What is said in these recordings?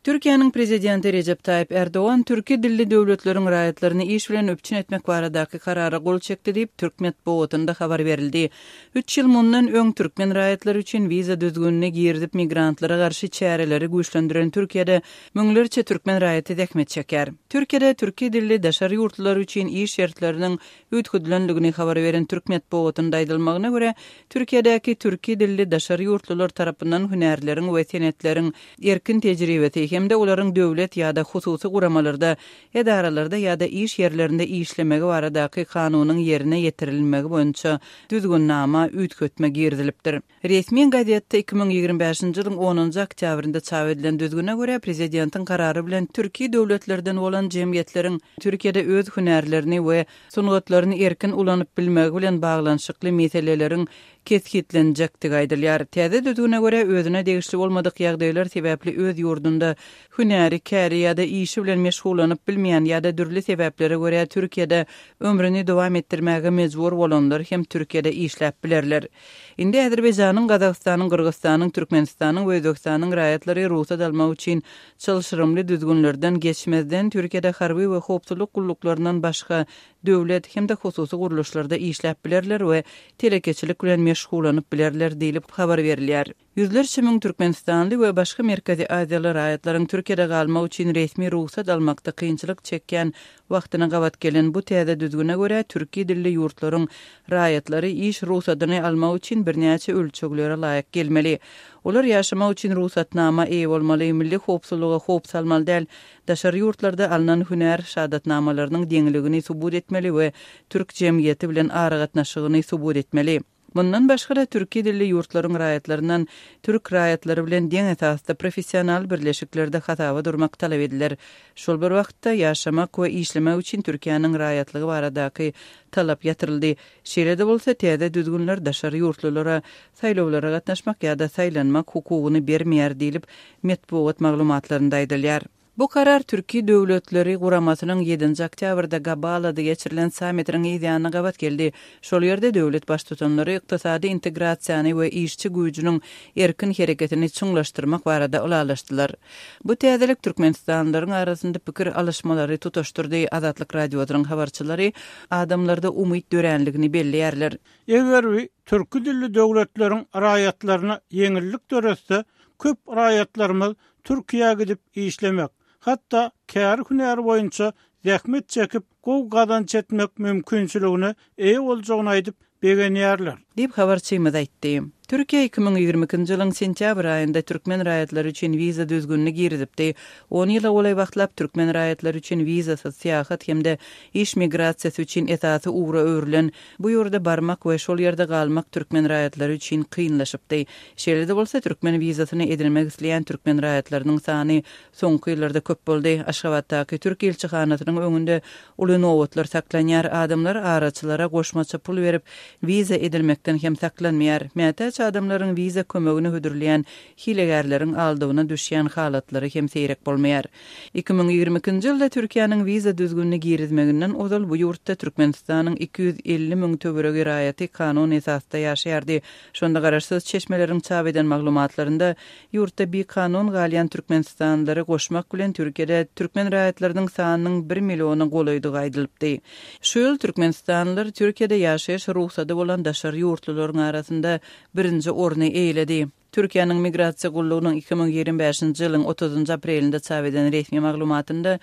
Türkiýanyň prezidenti Recep Tayyip Erdoğan türki dilli döwletleriň raýatlaryny iş bilen öpçün etmek baradaky karara gol çekdi diýip Türkmen Bowatynda habar berildi. 3 ýyl mundan öň türkmen raýatlary üçin wiza düzgünlüğüne girdip migrantlara garşy çäreleri güýçlendiren Türkiýede müňlerçe türkmen raýaty dekmet çeker. Türkiýede türki dilli daşary ýurtlar üçin iş şertleriniň öýtgüdilenligini habar beren Türkmen Bowatynda aýdylmagyna görä, Türkiýedäki türki dilli daşary ýurtlar tarapyndan hünärleriň we senetleriň erkin tejribesi hem de olaryň döwlet ýa-da hususy guramalarda, edaralarda ýa-da iş ýerlerinde işlemegi baradaky kanunyň ýerine ýetirilmegi boýunça düzgünnama üýtgetme girdilipdir. Resmi gazetde 2025-nji ýylyň 10-njy oktýabrynda çap edilen düzgüne görä prezidentiň karary bilen türki döwletlerden bolan jemgyýetleriň Türkiýede öz hünärlerini we sungatlaryny erkin ulanyp bilmegi bilen baglanyşykly meseleleriň ketgitlenjekdigi aýdylýar. Täze düzgüne görä özüne degişli bolmadyk ýagdaýlar sebäpli öz ýurdunda hünäri, käri ýa-da işi bilen meşgulanyp bilmeýän ýa-da dürli sebeplere görä Türkiýede ömrüni dowam etdirmäge mejbur bolanlar hem Türkiýede işläp bilerler. Indi Azerbaýjanyň, Gazagstanyň, Kyrgyzstanyň, Türkmenistanyň we Özbekistanyň raýatlary ruhsat almak üçin çalşyrymly düzgünlerden geçmezden Türkiýede harby we howpsuzlyk gulluklaryndan başga döwlet hem de hususy guruluşlarda işläp bilerler we telekeçilik bilen meşgulanyp bilerler diýilip habar berilýär. Yüzlerçe müň Türkmenistanly we başga Merkezi Aziýaly raýatlaryň Türkiýede galmak üçin resmi ruhsat almakda kynçylyk çekýän wagtyna gabat gelen bu täze düzgüne görä türki dilli ýurtlaryň raýatlary iş ruhsatyny almak üçin birnäçe ölçeklere laýyk gelmeli. Olar ýaşamak üçin ruhsatnama eýe bolmaly, milli howpsuzlyga howp salmaly däl, daşary ýurtlarda alynan hünär şahatnamalarynyň deňligini subut etmeli we türk jemgyýeti bilen ara gatnaşygyny subut etmeli. Bundan başga da türki dilli ýurtlaryň raýatlaryndan türk raýatlary bilen deň esasda professional birleşiklerde hatawa durmak talap ediler. Şol bir wagtda ýaşamak we işlemek üçin Türkiýanyň raýatlygy baradaky talap ýatyryldy. Şeýle bolsa täze düzgünler daşary ýurtlara saýlawlara gatnaşmak ýa-da saýlanmak hukugyny bermeýär diýilip medeniýet maglumatlarynda aýdylýar. Bu karar Türkiýe döwletleri guramasynyň 7-nji oktýabrda Gabalada geçirilen sammitiň ýygyna gabat geldi. Şol ýerde döwlet baş tutanlary ykdysady integrasiýany we işçi güýjüniň erkin hereketini çuňlaşdyrmak barada ulalaşdylar. Bu täzelik Türkmenistanlylaryň arasynda pikir alışmalary tutaşdyrdy. Azatlyk radiosynyň habarçylary adamlarda umyt dörenligini belliýärler. Eger türki dilli döwletleriň raýatlaryna ýeňillik döresde köp raýatlarymyz Türkiýe gidip işlemek, hatta kär hünär boýunça zähmet çekip gow gazanç etmek mümkinçiligini eýe boljagyny aýdyp begenýärler. Diýip habarçymyz aýtdy. Türkiýe 2022-nji ýylyň sentýabr aýynda türkmen raýatlary üçin wiza düzgünlügi girdipdi. 10 ýyla olay wagtlap türkmen raýatlary üçin wizasy syýahat hemde iş migrasiýasy üçin esasy ugra öwrilen bu ýurda barmak we şol ýerde galmak türkmen raýatlary üçin kynlaşypdy. Şeýle bolsa türkmen wizasyny edilmek isleýän türkmen raýatlarynyň sany soňky ýyllarda köp boldy. Aşgabatdaky türk elçihanasynyň öňünde uly nowatlar saklanýar, adamlar araçylara goşmaça pul berip wiza edilmekden hem saklanmaýar. Adamlaryň wiza kömegini hödürleýän hilegärleriň aldygyna düşýän halatlary hem seýrek bolmaýar. 2022-nji ýylda Türkiýanyň wiza düzgünlügi girizmeginden ozal bu ýurtda Türkmenistanyň 250 000 töweregi raýaty kanun esasda ýaşaýardy. Şonda garaşsyz çeşmeleriň çap eden maglumatlarynda ýurtda bir kanun galýan Türkmenistanlylary goşmak bilen Türkiýede türkmen raýatlarynyň sanynyň 1 milliony golaýdygy aýdylypdy. Şu ýyl Türkmenistanlylar Türkiýede ýaşaýyş ruhsaty bolan daşary ýurtlaryň arasynda birinji orny eýledi. Türkiýanyň migrasiýa gullugynyň 2025-nji ýylyň 30-njy aprelinde çap eden resmi maglumatynda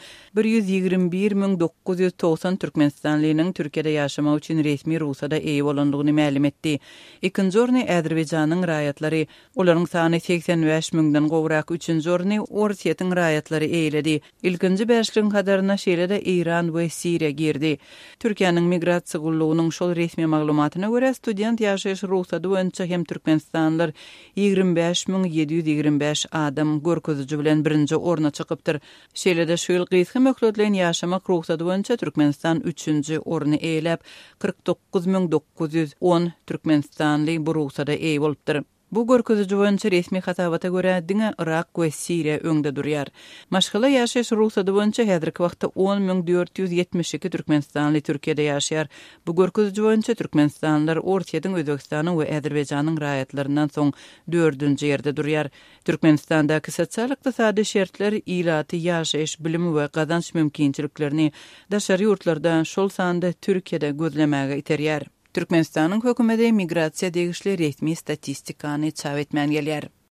121.990 Türkmenistanlynyň Türkiýede ýaşamak üçin resmi ruhsata eýe bolandygyny ma'lum etdi. Ikinji orny Azerbaýjanyň raýatlary, olaryň sany 85 000-den gowrak. Üçünji orny Orsiýetiň raýatlary eýledi. Ilkinji beşligiň kadaryna şeýle-de İran we Siriýa girdi. Türkiýanyň migrasiýa gullugynyň şol resmi maglumatyna görä student ýaşaýyş ruhsaty boýunça hem Türkmenistanlylar 25.725 adam görkezüji bilen birinji orna çykypdyr. Şeýle-de şu ýyl gysga möhletlen ýaşamak ruhsaty boýunça Türkmenistan 3-nji orny eýlep 49.910 Türkmenistanly bu ruhsata eýe bolupdyr. Bu görkeziji boýunça resmi hatabata görä diňe Irak we Siriýa öňde durýar. Maşgala ýaşaýyş ruhsady boýunça häzirki wagtda 10.472 türkmenistanly Türkiýede ýaşaýar. Bu görkeziji boýunça türkmenistanlylar Ortaýadyň, Özbekistanyň we Äzerbaýjanyň raýatlaryndan soň 4-nji ýerde durýar. Türkmenistandaky sosial-ykdysady şertler ilaty ýaşaýyş, bilimi we gazanç mümkinçiliklerini daşary ýurtlardan şol sanda Türkiýede gözlemäge iterýär. Türkmenistanyň hökümeti migrasiýa degişli resmi statistikany çap etmän gelýär.